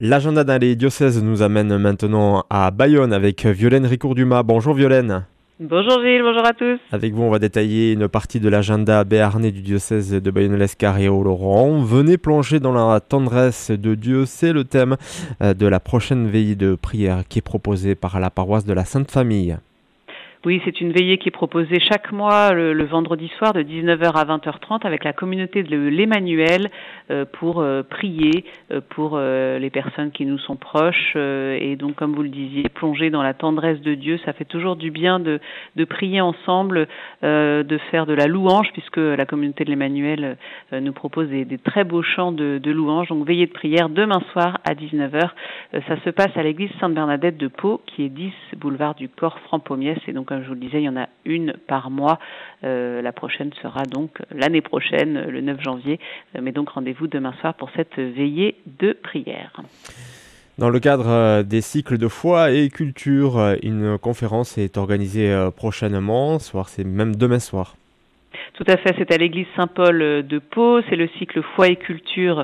L'agenda dans les diocèses nous amène maintenant à Bayonne avec Violaine Ricourt-Dumas. Bonjour Violaine. Bonjour Gilles, bonjour à tous. Avec vous, on va détailler une partie de l'agenda béarnais du diocèse de Bayonne-Lescar et Oloron. Venez plonger dans la tendresse de Dieu, c'est le thème de la prochaine veillée de prière qui est proposée par la paroisse de la Sainte Famille. Oui, c'est une veillée qui est proposée chaque mois le vendredi soir de 19h à 20h30 avec la communauté de l'Emmanuel pour prier pour les personnes qui nous sont proches et donc comme vous le disiez, plonger dans la tendresse de Dieu. Ça fait toujours du bien de prier ensemble, de faire de la louange puisque la communauté de l'Emmanuel nous propose des très beaux chants de louange. Donc veillée de prière demain soir à 19h. Ça se passe à l'église Sainte-Bernadette de Pau qui est 10 boulevard du Corps Franc-Pommiès et donc comme je vous le disais, il y en a une par mois. La prochaine sera donc l'année prochaine, le 9 janvier. Mais donc rendez-vous demain soir pour cette veillée de prière. Dans le cadre des cycles de foi et culture, une conférence est organisée prochainement, c'est même demain soir. Tout à fait, c'est à l'église Saint-Paul de Pau. C'est le cycle Foi et Culture,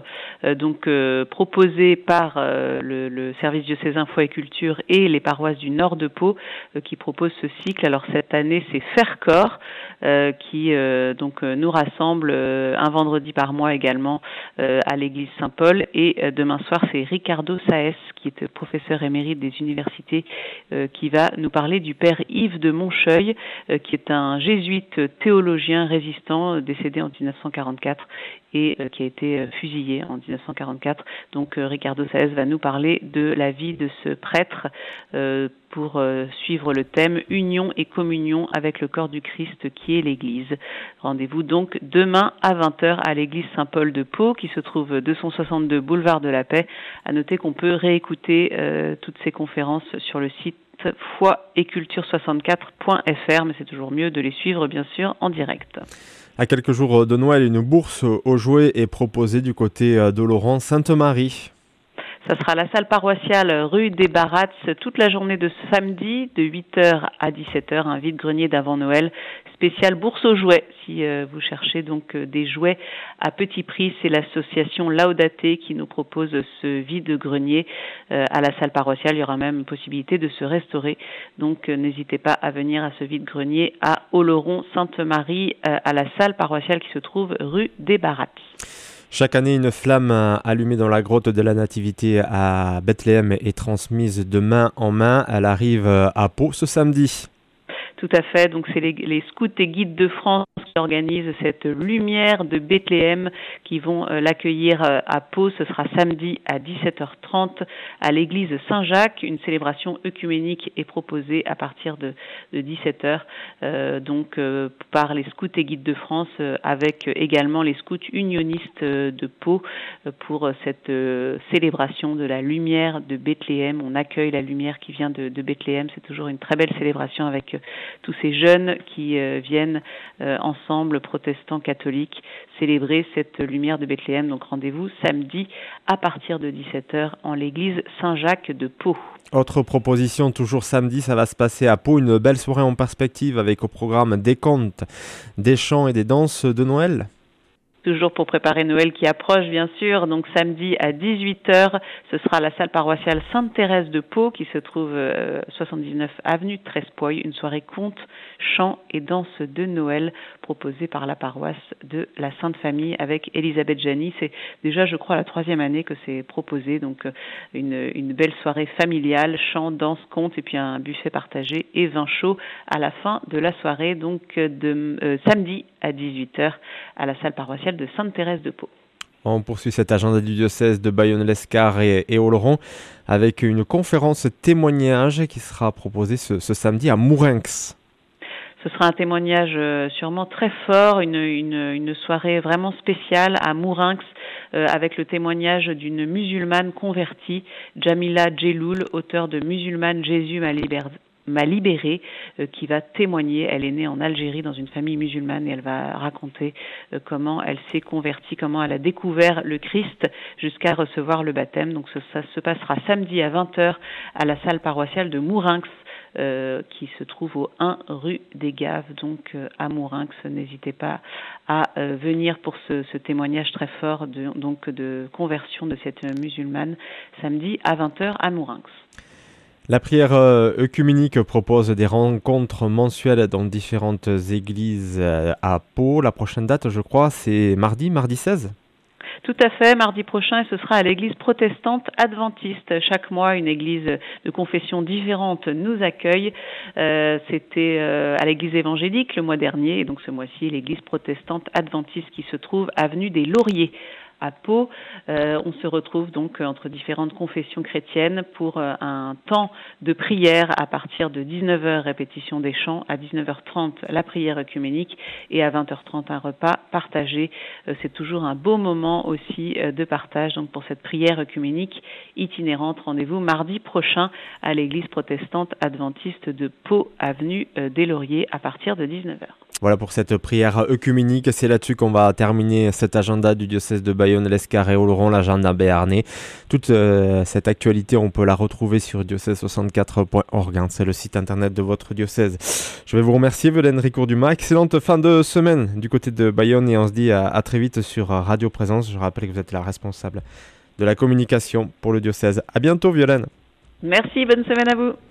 proposé par le service diocésain Foi et Culture et les paroisses du nord de Pau qui proposent ce cycle. Alors cette année, c'est Faire Corps qui nous rassemble un vendredi par mois également à l'église Saint-Paul. Et demain soir, c'est Ricardo Saez qui est professeur émérite des universités qui va nous parler du père Yves de Moncheuil qui est un jésuite théologien résistant décédé en 1944 et qui a été fusillé en 1944. Donc Ricardo Saez va nous parler de la vie de ce prêtre pour suivre le thème Union et communion avec le corps du Christ qui est l'Église. Rendez-vous donc demain à 20h à l'église Saint-Paul de Pau qui se trouve 262 boulevard de la Paix. À noter qu'on peut réécouter toutes ces conférences sur le site foietculture64.fr, mais c'est toujours mieux de les suivre bien sûr en direct. À quelques jours de Noël, une bourse aux jouets est proposée du côté d'Oloron Sainte-Marie. Ça sera à la salle paroissiale rue des Barats toute la journée de samedi de 8h à 17h, un vide-grenier d'avant Noël spécial bourse aux jouets. Si vous cherchez donc des jouets à petit prix, c'est l'association Laudate qui nous propose ce vide-grenier à la salle paroissiale. Il y aura même possibilité de se restaurer. Donc n'hésitez pas à venir à ce vide-grenier à Oloron Sainte-Marie à la salle paroissiale qui se trouve rue des Barats. Chaque année, une flamme allumée dans la grotte de la Nativité à Bethléem est transmise de main en main. Elle arrive à Pau ce samedi. Tout à fait, donc c'est les scouts et guides de France qui organisent cette lumière de Bethléem qui vont l'accueillir à Pau. Ce sera samedi à 17h30 à l'église Saint-Jacques. Une célébration œcuménique est proposée à partir de 17h par les scouts et guides de France avec également les scouts unionistes de Pau pour cette célébration de la lumière de Bethléem. On accueille la lumière qui vient de Bethléem. C'est toujours une très belle célébration avec tous ces jeunes qui viennent ensemble, protestants, catholiques, célébrer cette lumière de Bethléem. Donc rendez-vous samedi à partir de 17h en l'église Saint-Jacques de Pau. Autre proposition, toujours samedi, ça va se passer à Pau, une belle soirée en perspective avec au programme des contes, des chants et des danses de Noël. Toujours pour préparer Noël qui approche, bien sûr. Donc samedi à 18h, ce sera à la salle paroissiale Sainte-Thérèse de Pau qui se trouve 79 avenue Trespoy. Une soirée contes, chants et danses de Noël proposée par la paroisse de la Sainte Famille avec Elisabeth Jani. C'est déjà, je crois, la 3e année que c'est proposé. Donc une belle soirée familiale, chants, danses, contes et puis un buffet partagé et vin chaud à la fin de la soirée. Donc samedi à 18h à la salle paroissiale de Sainte-Thérèse de Pau. On poursuit cet agenda du diocèse de Bayonne-Lescar et Oloron avec une conférence témoignage qui sera proposée ce samedi à Mourinx. Ce sera un témoignage sûrement très fort, une soirée vraiment spéciale à Mourinx avec le témoignage d'une musulmane convertie, Jamila Djeloul, auteure de Musulmane, Jésus m'a libérée, qui va témoigner. Elle est née en Algérie dans une famille musulmane et elle va raconter comment elle s'est convertie, comment elle a découvert le Christ jusqu'à recevoir le baptême. Donc ça se passera samedi à 20h à la salle paroissiale de Mourinx qui se trouve au 1 rue des Gaves, donc à Mourinx. N'hésitez pas à venir pour ce témoignage très fort de conversion de cette musulmane samedi à 20h à Mourinx. La prière œcuménique propose des rencontres mensuelles dans différentes églises à Pau. La prochaine date, je crois, c'est mardi 16 ? Tout à fait, mardi prochain, et ce sera à l'église protestante adventiste. Chaque mois, une église de confession différente nous accueille. C'était à l'église évangélique le mois dernier, et donc ce mois-ci, l'église protestante adventiste qui se trouve avenue des Lauriers à Pau. On se retrouve donc entre différentes confessions chrétiennes pour un temps de prière à partir de 19h, répétition des chants, à 19h30 la prière œcuménique et à 20h30 un repas partagé. C'est toujours un beau moment aussi de partage donc pour cette prière œcuménique itinérante. Rendez-vous mardi prochain à l'église protestante adventiste de Pau, avenue des Lauriers à partir de 19h. Voilà pour cette prière œcuménique. C'est là-dessus qu'on va terminer cet agenda du diocèse de Bayonne-Lescar-et-Oloron, l'agenda béarnais. Toute cette actualité, on peut la retrouver sur diocèse64.org. C'est le site internet de votre diocèse. Je vais vous remercier, Violaine Ricourt-Dumas. Excellente fin de semaine du côté de Bayonne et on se dit à très vite sur Radio Présence. Je rappelle que vous êtes la responsable de la communication pour le diocèse. À bientôt, Violaine. Merci, bonne semaine à vous.